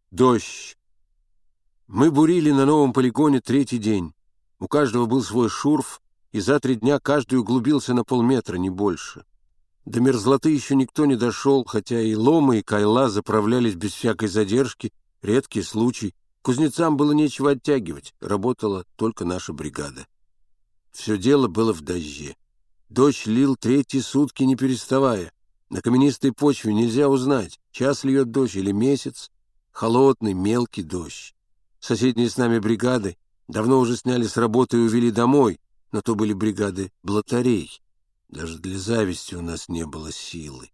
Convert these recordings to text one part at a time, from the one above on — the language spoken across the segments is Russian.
Дождь. Мы бурили на новом полигоне третий день. У каждого был свой шурф, и за 3 дня каждый углубился на полметра, не больше. До мерзлоты еще никто не дошел, хотя и ломы, и кайла заправлялись без всякой задержки, редкий случай. Кузнецам было нечего оттягивать, работала только наша бригада. Все дело было в дожде. Дождь лил 3 сутки, не переставая. На каменистой почве нельзя узнать, час льет дождь или месяц. Холодный, мелкий дождь. Соседние с нами бригады давно уже сняли с работы и увели домой, но то были бригады блатарей. Даже для зависти у нас не было силы.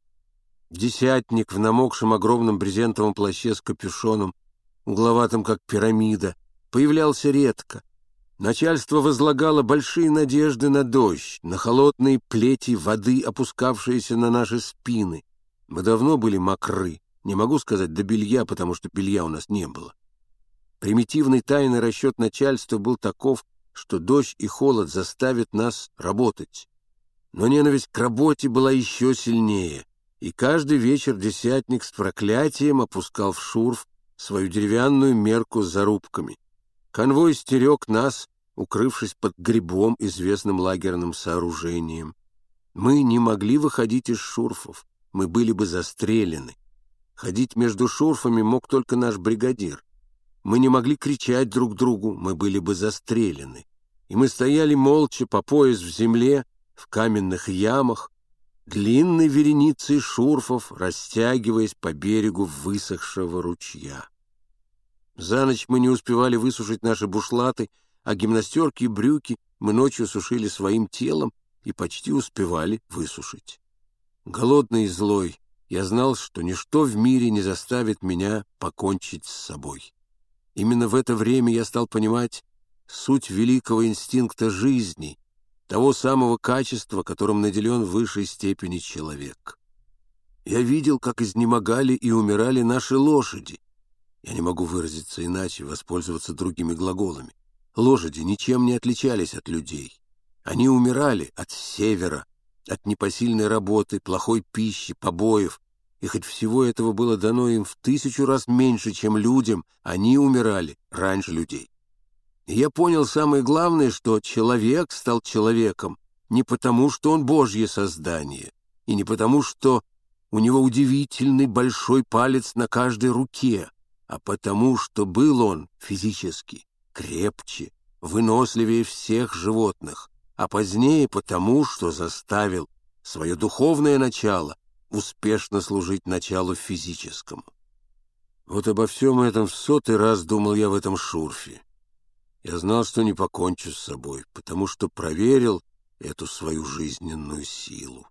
Десятник в намокшем огромном брезентовом плаще с капюшоном, угловатым как пирамида, появлялся редко. Начальство возлагало большие надежды на дождь, на холодные плети воды, опускавшиеся на наши спины. Мы давно были мокры, не могу сказать до белья, потому что белья у нас не было. Примитивный тайный расчет начальства был таков, что дождь и холод заставят нас работать. Но ненависть к работе была еще сильнее, и каждый вечер десятник с проклятием опускал в шурф свою деревянную мерку с зарубками. Конвой стерег нас, укрывшись под грибом, известным лагерным сооружением. Мы не могли выходить из шурфов, мы были бы застрелены. Ходить между шурфами мог только наш бригадир. Мы не могли кричать друг другу, мы были бы застрелены. И мы стояли молча по пояс в земле, в каменных ямах, длинной вереницей шурфов, растягиваясь по берегу высохшего ручья. За ночь мы не успевали высушить наши бушлаты, а гимнастерки и брюки мы ночью сушили своим телом и почти успевали высушить. Голодный и злой, я знал, что ничто в мире не заставит меня покончить с собой. Именно в это время я стал понимать суть великого инстинкта жизни, того самого качества, которым наделен в высшей степени человек. Я видел, как изнемогали и умирали наши лошади. Я не могу выразиться иначе, воспользоваться другими глаголами. Лошади ничем не отличались от людей. Они умирали от севера, от непосильной работы, плохой пищи, побоев. И хоть всего этого было дано им в 1000 раз меньше, чем людям, они умирали раньше людей. И я понял самое главное, что человек стал человеком не потому, что он Божье создание, и не потому, что у него удивительный большой палец на каждой руке, а потому, что был он физически крепче, выносливее всех животных, а позднее потому, что заставил свое духовное начало успешно служить началу физическому. Вот обо всем этом в 100-й раз думал я в этом шурфе. Я знал, что не покончу с собой, потому что проверил эту свою жизненную силу.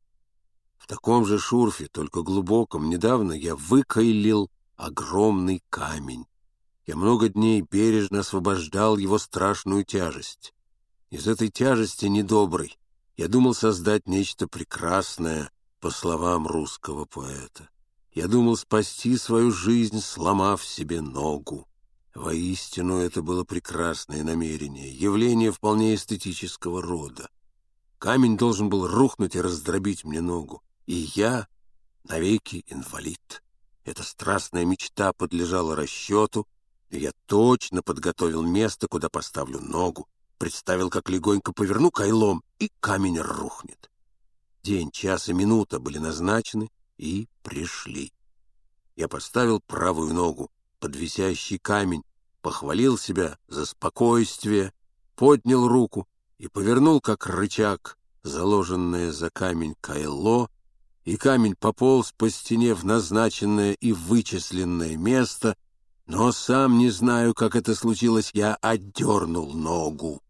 В таком же шурфе, только глубоком, недавно я выкаилил огромный камень. Я много дней бережно освобождал его страшную тяжесть. Из этой тяжести недоброй я думал создать нечто прекрасное, по словам русского поэта. Я думал спасти свою жизнь, сломав себе ногу. Воистину, это было прекрасное намерение, явление вполне эстетического рода. Камень должен был рухнуть и раздробить мне ногу, и я навеки инвалид. Эта страстная мечта подлежала расчету, и я точно подготовил место, куда поставлю ногу, представил, как легонько поверну кайлом, и камень рухнет. День, час и минута были назначены и пришли. Я поставил правую ногу под висящий камень, похвалил себя за спокойствие, поднял руку и повернул, как рычаг, заложенное за камень кайло, и камень пополз по стене в назначенное и вычисленное место, но сам не знаю, как это случилось, я отдернул ногу.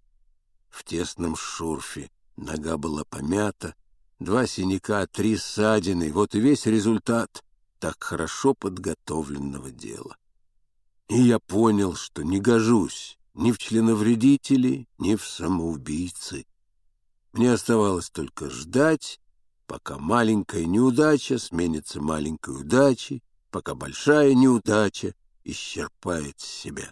В тесном шурфе нога была помята, 2 синяка, 3 ссадины, вот и весь результат так хорошо подготовленного дела. И я понял, что не гожусь ни в членовредители, ни в самоубийцы. Мне оставалось только ждать, пока маленькая неудача сменится маленькой удачей, пока большая неудача исчерпает себя.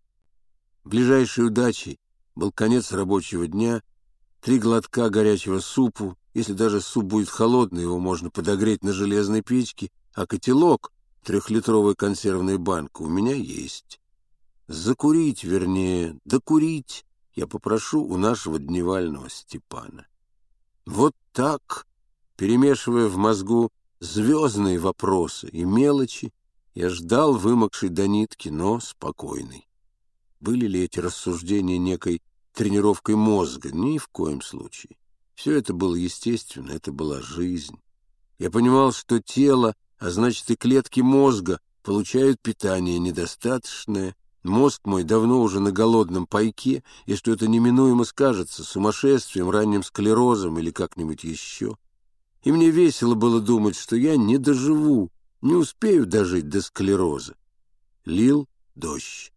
Ближайшей удачей был конец рабочего дня, 3 глотка горячего супу. Если даже суп будет холодный, его можно подогреть на железной печке, а котелок, 3-литровая консервная банка у меня есть. Закурить, вернее, докурить я попрошу у нашего дневального Степана. Вот так, перемешивая в мозгу звездные вопросы и мелочи, я ждал вымокшей до нитки, но спокойный. Были ли эти рассуждения некой тренировкой мозга? Ни в коем случае. Все это было естественно, это была жизнь. Я понимал, что тело, а значит и клетки мозга, получают питание недостаточное. Мозг мой давно уже на голодном пайке, и что это неминуемо скажется сумасшествием, ранним склерозом или как-нибудь еще. И мне весело было думать, что я не доживу, не успею дожить до склероза. Лил дождь.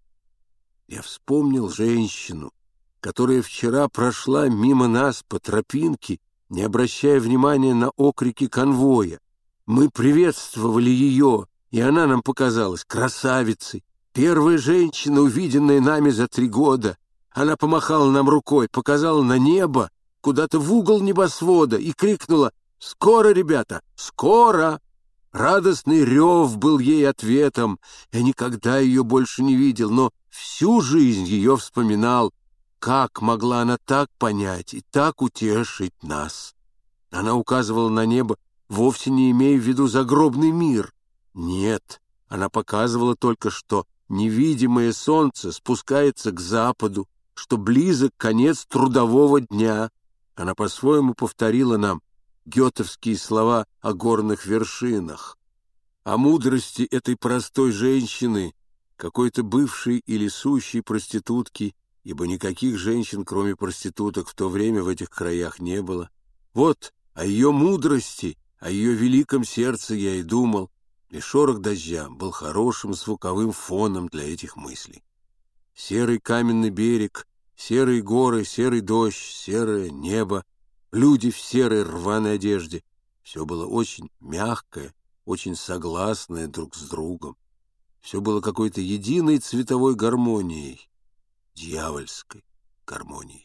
Я вспомнил женщину, которая вчера прошла мимо нас по тропинке, не обращая внимания на окрики конвоя. Мы приветствовали ее, и она нам показалась красавицей. Первая женщина, увиденная нами за 3 года. Она помахала нам рукой, показала на небо, куда-то в угол небосвода, и крикнула: «Скоро, ребята, скоро!» Радостный рев был ей ответом. Я никогда ее больше не видел, но всю жизнь ее вспоминал. Как могла она так понять и так утешить нас? Она указывала на небо, вовсе не имея в виду загробный мир. Нет, она показывала только, что невидимое солнце спускается к западу, что близок конец трудового дня. Она по-своему повторила нам гетовские слова о горных вершинах, о мудрости этой простой женщины, какой-то бывшей или сущей проститутки, ибо никаких женщин, кроме проституток, в то время в этих краях не было. Вот о ее мудрости, о ее великом сердце я и думал, и шорох дождя был хорошим звуковым фоном для этих мыслей. Серый каменный берег, серые горы, серый дождь, серое небо, люди в серой рваной одежде. Все было очень мягкое, очень согласное друг с другом. Все было какой-то единой цветовой гармонией, дьявольской гармонией.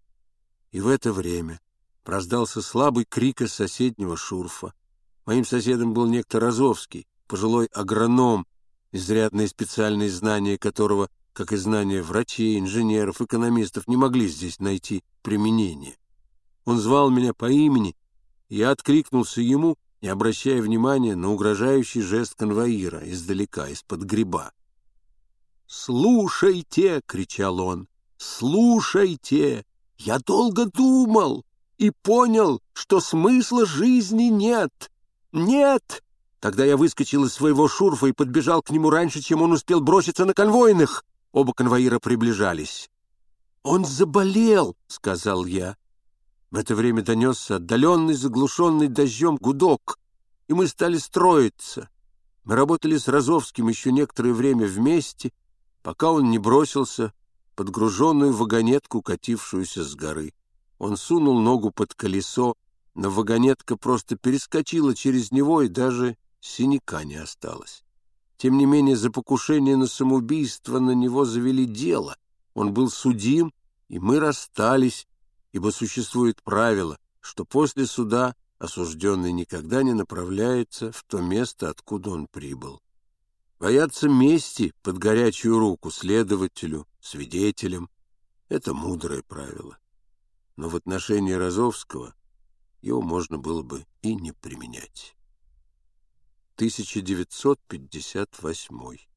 И в это время раздался слабый крик из соседнего шурфа. Моим соседом был некто Розовский, пожилой агроном, изрядные специальные знания которого, как и знания врачей, инженеров, экономистов, не могли здесь найти применения. Он звал меня по имени, и я откликнулся ему, не обращая внимания на угрожающий жест конвоира издалека, из-под гриба. «Слушайте!» — кричал он. «Слушайте! Я долго думал и понял, что смысла жизни нет. Нет!» Тогда я выскочил из своего шурфа и подбежал к нему раньше, чем он успел броситься на конвойных. Оба конвоира приближались. «Он заболел!» — сказал я. В это время донесся отдаленный, заглушенный дождем гудок, и мы стали строиться. Мы работали с Розовским еще некоторое время вместе, пока он не бросился под груженную вагонетку, катившуюся с горы. Он сунул ногу под колесо, но вагонетка просто перескочила через него, и даже синяка не осталось. Тем не менее, за покушение на самоубийство на него завели дело. Он был судим, и мы расстались, ибо существует правило, что после суда осужденный никогда не направляется в то место, откуда он прибыл. Бояться мести под горячую руку следователю, свидетелям — это мудрое правило. Но в отношении Розовского его можно было бы и не применять. 1958